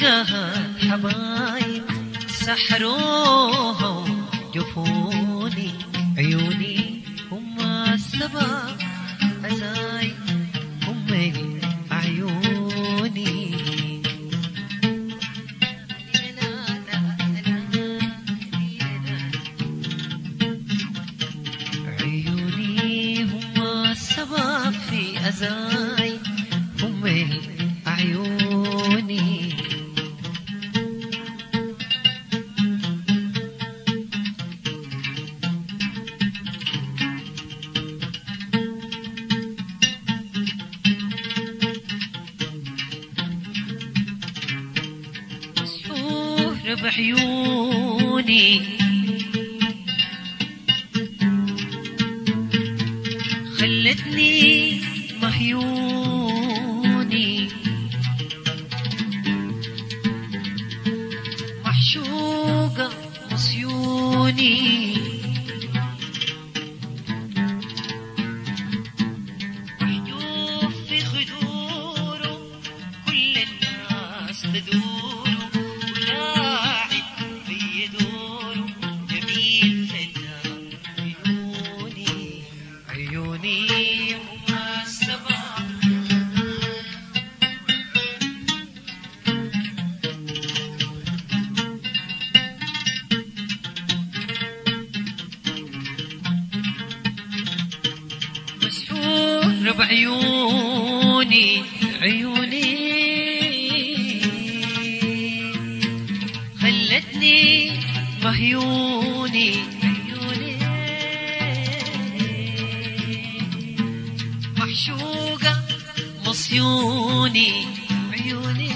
وبقاها حبايب سحروها وجفوني عيوني هم السبب عزاي هم عيوني عيوني هم السبب في أزاي هم عيوني مسحور بعيوني خلتني مهيوني محشوقة مصيوني محجوب في خدوره كل الناس تدوره ولاعب في دوره جميل فتاة عيوني عيوني هم السبب مسحور بعيوني عيوني خلتني مهيوني عيوني محشوقة مصيوني عيوني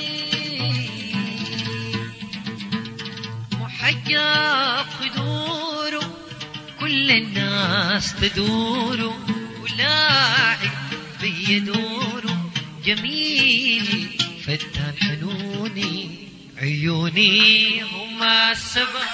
محجب خدوره كل الناس تدوره ولاعب بيدوره جميل فتان حنوني عيوني هم السبب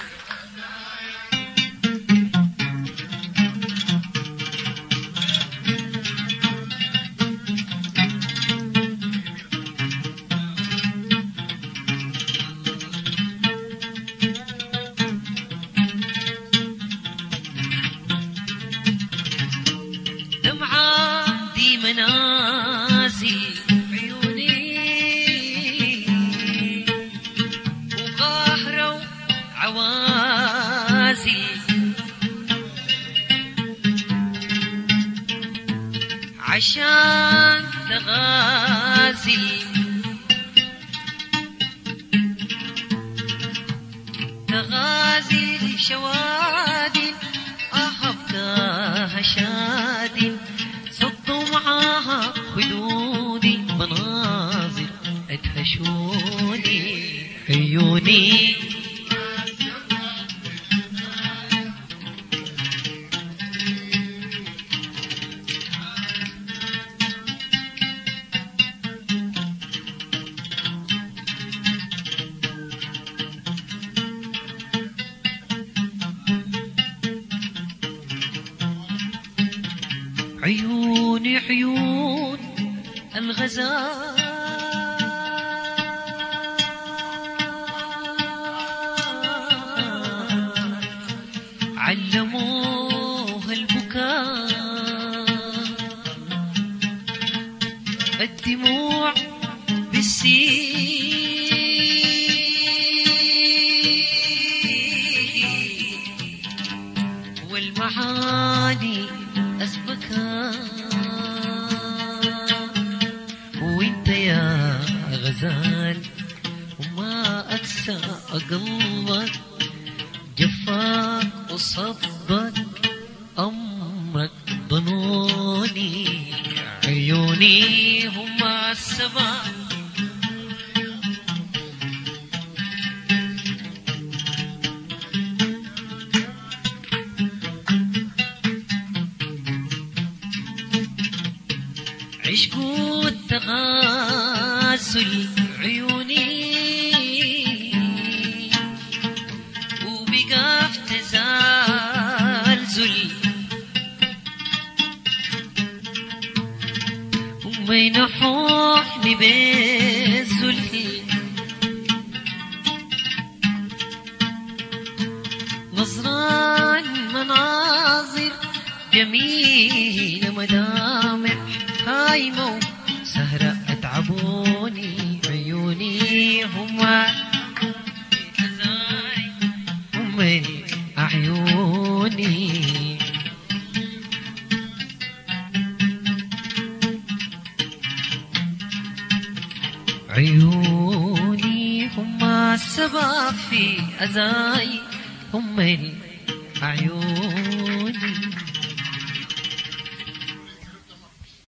دمعة دي منازل عيوني وقاهرة وعوازل عشان تغازل تغازل شوادل أحبكاها شادل صدوا معاها خدودي مناظر أدهشوني عيوني عيوني عيون الغزال علموها البكاء الدموع بالسين والمعاني أسبكها وانت يا غزال وما أقسى قلبك جفاك وصبك أمرك ظنوني عيوني هم السبب عشق التغاسل عيوني وبقى في تزلزل وما ينحوحني بالزلف زمان مناظر جميلة مدامر هايمة سهرة أتعبوني عيوني هما هم عيوني عيوني هما السبب في أزاي هم العيون